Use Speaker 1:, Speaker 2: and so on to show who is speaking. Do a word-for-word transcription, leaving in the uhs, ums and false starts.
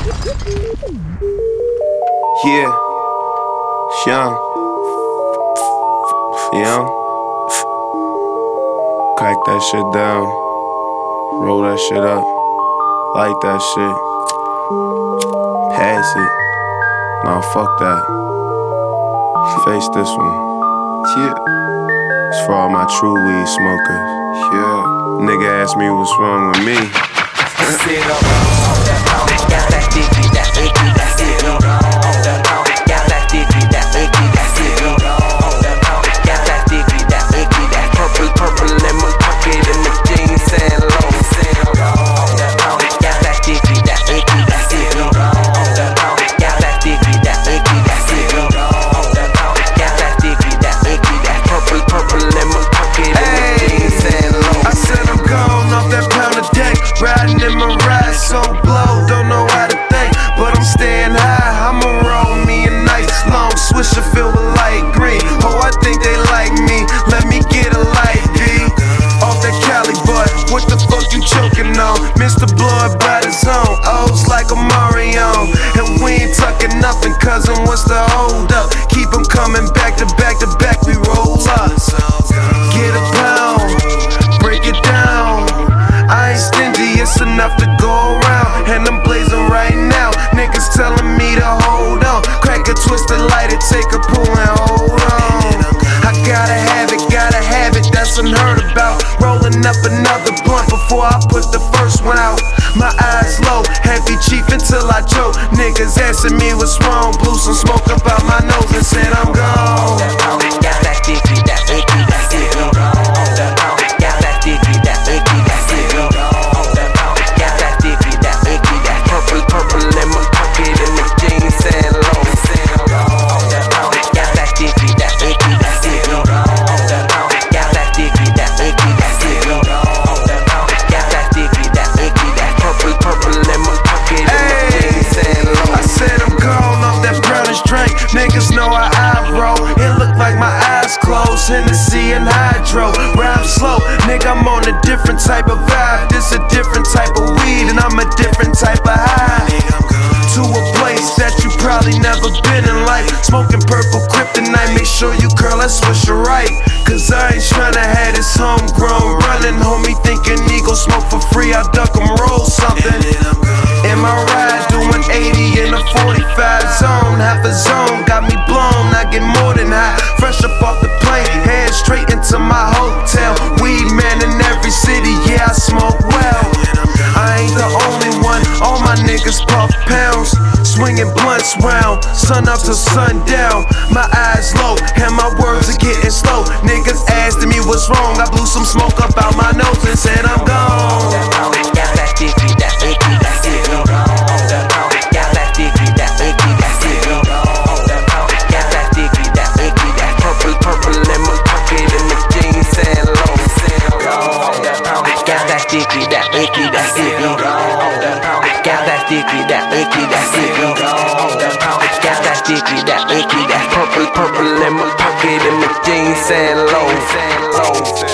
Speaker 1: Yeah, young, young. Crack that shit down, roll that shit up, light that shit, pass it. Nah, fuck that. Face this one. Yeah. It's for all my true weed smokers. Yeah. Nigga asked me what's wrong with me.
Speaker 2: Sit up on that pound, got that dicky, that icky, that sit up on that pound, got that dicky, that icky, that sit up on that pound, got that dicky, that icky, that purple, purple in my pocket and the jeans and low, sit up on that pound, got that dicky, that icky, that sit up on that pound, got that dicky, that icky, that sit up on that pound, got that dicky, that icky, that purple, purple in my pocket and the jeans and low.
Speaker 1: I said I'm gone off that pound of deck, riding in my ride so blow, don't know how to think, but I'm staying high. I'ma roll me a nice long swisher filled with light green. Oh, I think they like me, let me get a light B. Off that Cali, but what the fuck you choking on? Mister Blood by the zone, O's like a Mario. And we ain't tucking nothing, cousin, what's the hold up? Keep them coming back to back to back, we roll up. Get a pound, break it down. I ain't stingy, it's enough to go around. And I'm blazing right now, niggas telling me to hold on. Crack a twisted light it, take a pull and hold on. I gotta have it, gotta have it, that's unheard about. Rolling up another blunt before I put the first one out. My eyes low, heavy chief until I choke. Niggas asking me what's wrong, blew some smoke up out my nose and said I'm gone.
Speaker 2: Got that dicky, that icky, that sit up on that pound, got that dicky, that icky, that sit up on that pound, got that dicky, that icky, that purple, purple in my pocket and the jeans and low, sit up on that pound, got that dicky, that icky, that sit up on that pound, got that dicky, that icky, that sit up on that pound, got that dicky, that icky, that purple, purple in my pocket and the jeans and low.
Speaker 1: I said I'm gone off that brownish drink, niggas know how I roll. It look like my eyes closed, Hennessy and Hydro. Rhyme slow, nigga, I'm on a different type of vibe. This a different type of weed and I'm a different type of high. To a place that you probably never been in life. Smoking purple kryptonite, make sure you curl that swisher right. Cause I ain't tryna have this homegrown running. Homie thinking he gon' smoke for free, I duck him, roll something. In my ride, doing eighty in a forty-five zone. Half a zone, got me blown, I get more than high. Fresh up off the plane, head straight into my hotel. Weed man in every city, yeah I smoke well. I ain't the only one, all my niggas puff pounds. Swinging blunts round, sun up to sundown. My eyes low, and my words are getting slow. Niggas asking me what's wrong, I blew some smoke up out my nose and said I'm gone.
Speaker 2: Got that dicky, that icky, that sit up on that pound, got that dicky, that icky, that sit up on that pound, got that dicky, that icky, that purple, purple in my pocket and the jeans and low, sit up on that pound, got that dicky, that icky, that sit up on that pound, got that dicky, that icky, that sit up on that pound, got that dicky, that icky, that purple, purple in my pocket and the jeans and low, low.